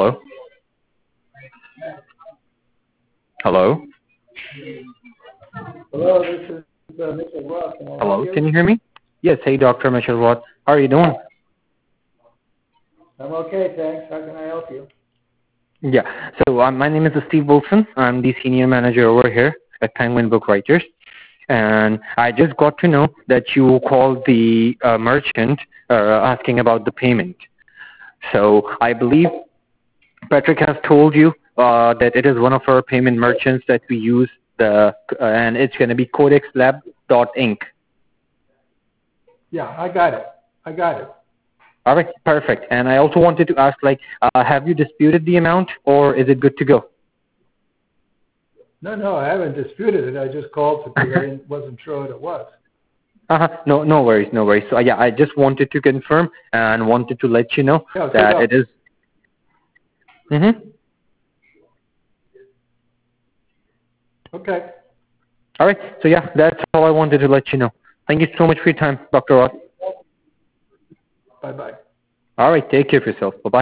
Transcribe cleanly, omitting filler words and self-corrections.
Hello? Hello? Hello, this is Mitchell Roth. Can I help Hello, you? can you hear me? Yes, hey Dr. Mitchell Roth. How are you doing? I'm okay, thanks. How can I help you? Yeah, so my name is Steve Wilson. I'm the senior manager over here at Penguin Book Writers. And I just got to know that you called the merchant asking about the payment. So I believe Patrick has told you that it is one of our payment merchants that we use, and it's going to be codexlab.inc. Yeah, I got it. All right, perfect. And I also wanted to ask, have you disputed the amount, or is it good to go? No, I haven't disputed it. I just called because I wasn't sure what it was. No worries. So yeah, I just wanted to confirm and wanted to let you know Yeah, that it is. Okay. All right. So yeah, that's all I wanted to let you know. Thank you so much for your time, Dr. Roth. Bye-bye. All right. Take care of yourself. Bye bye.